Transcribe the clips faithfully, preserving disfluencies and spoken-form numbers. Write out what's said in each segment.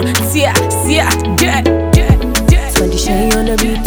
sia, sia, get, get, get. Twenty shade on the beat.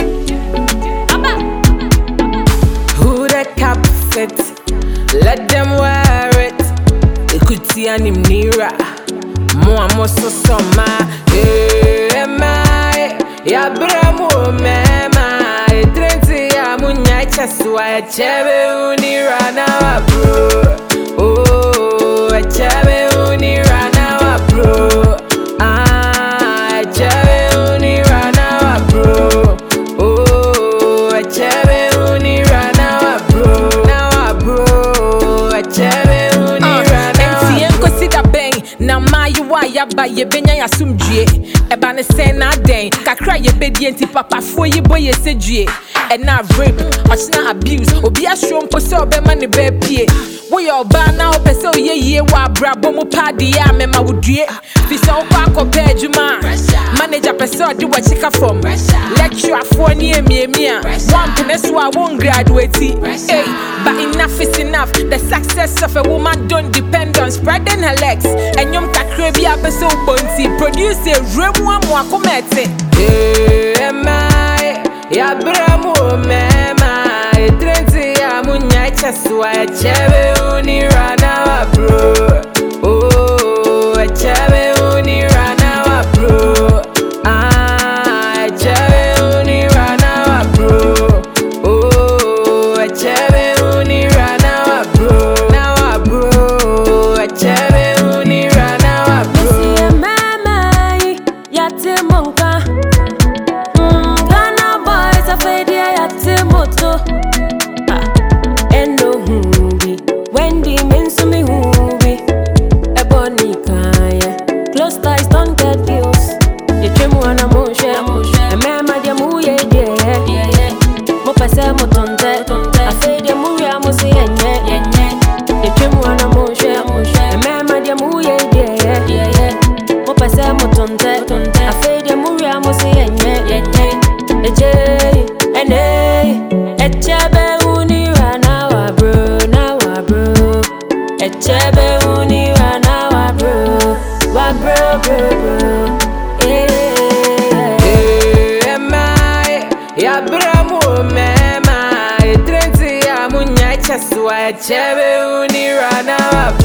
Who the cap fit? Let them wear it. Ikuti anim nira. Mo amo so so ma. Eh ma. Ya bramo me ma. Trenti ya munya chaswa ya chebe unira na wa bro. Oh, ya chebe unira na wa bro. Ah, ya chebe unira na wa bro. Oh, ya chebe unira na wa bro. Na wa bro. Ya chebe unira na wa bro. Enti consider bang na ma you wa ya ba ye benya ya sumdue. Eba ne sen na den kakra ye bedi enti papa fo ye boy ye sedue. And now rape, or not abuse, or be a strong person, or be money bear pie. We all ban now, person, ye ye, wa brabomo paddy, ya mema would ye. This all back or bed, you man. Manager person, do what you come from. Lecture for near me, me. One piness, so I won't graduate. Hey, but enough is enough. The success of a woman don't depend on spreading her legs. And young Takrebi episode bounty, produce a room one more comete. Hey, my. Ya bramo me ma. Trenti ya munya chaswa ya chebe unira na wa bro. Oh, ya chebe unira na wa bro. Ah, ya chebe unira na wa bro. Oh, ya chebe unira na wa bro. Na wa bro. Ya chebe unira na wa bro. Missy ya mama, ya te monka. Wendy means to me whoopee. Ebony kaya. Close ties don't get views. You trim one a motion. A man, my dear, move yeah, yeah. Mo pasa mo tonte. I say the move ya mo say yeah. You trim one a motion. A man, my dear, move yeah, yeah. Mo pasa mo tonte. I say the move ya mo say yeah. Ejay, ene, echebe unira na wa bro, na wa bro. Echebe unira na wa bro, wa bro, bro, bro. Eh, eh, my, ya bramo me ma. Trenti ya munya chaswa ya chebe unira na wa bro.